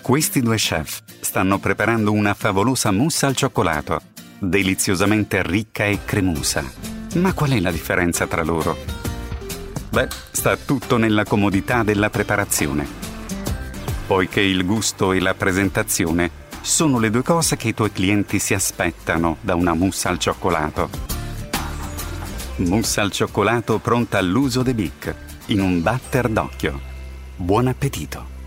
Questi due chef stanno preparando una favolosa mousse al cioccolato, deliziosamente ricca e cremosa. Ma qual è la differenza tra loro? Beh, sta tutto nella comodità della preparazione. Poiché il gusto e la presentazione sono le due cose che i tuoi clienti si aspettano da una mousse al cioccolato. Mousse al cioccolato pronta all'uso de Bic, in un batter d'occhio. Buon appetito!